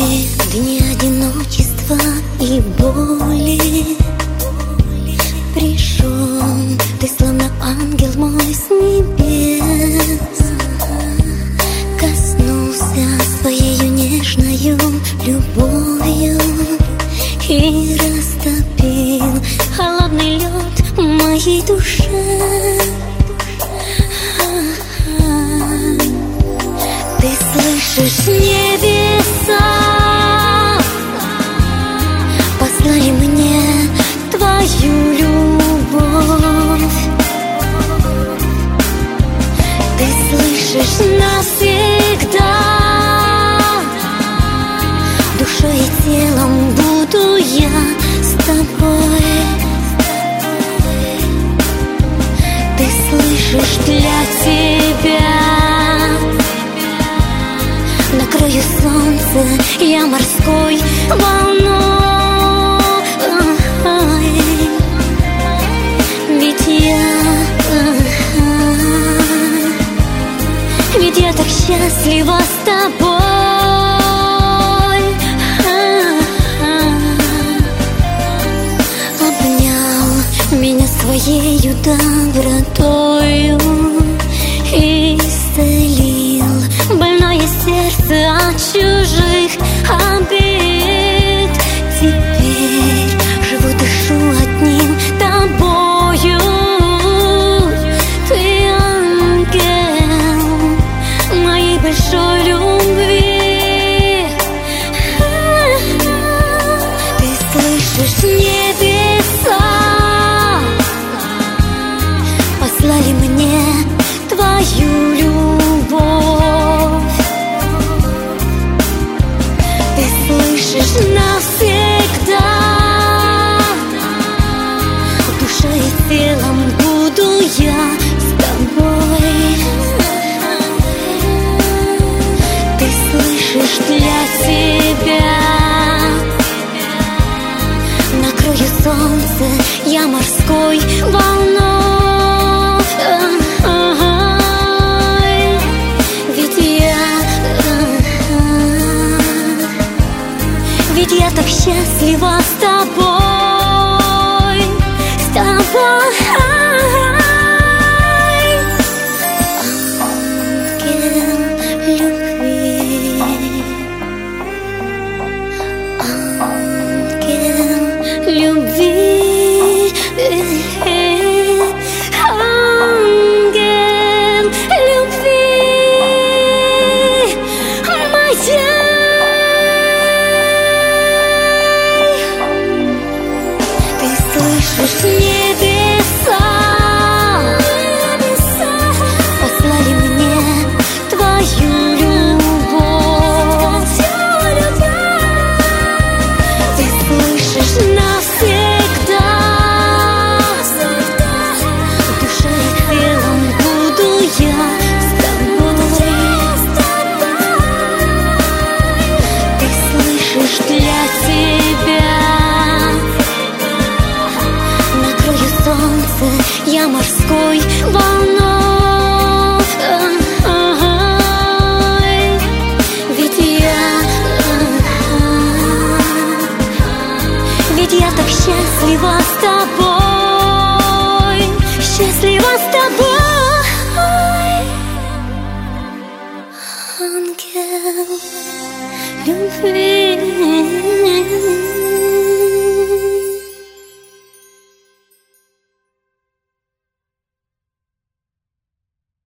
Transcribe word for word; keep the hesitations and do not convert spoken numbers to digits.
дни одиночества и боли пришел ты, словно ангел мой с небес, коснулся своею нежною любовью и растопил холодный лед в моей душе. Ты слышишь, небеса послали мне твою любовь. Ты слышишь, навсегда душой и телом буду я с тобой. Ты слышишь, для тебя накрою солнце я морской волной. Ведь я, ведь я так счастлива с тобой. Обнял меня своею добротою и исцелил больное сердце от чужих обид. Теперь живу, дышу одним тобою. Ты ангел моей большой любви. Ты слышишь, небеса послали мне твою любовь. Ты слышишь, навсегда душой и телом буду я с тобой. Ты слышишь, для тебя накрою солнце я морской волной. Ведь я так счастлива с тобой, с тобой. Ангел любви, ангел любви, ангел любви моя. Слышишь, небеса послали мне твою любовь. Ты слышишь, навсегда душой и телом буду я с тобой. Ты слышишь, для тебя солнце я морской волной. Ведь я, ведь я так счастлива с тобой, счастлива с тобой. Ангел любви.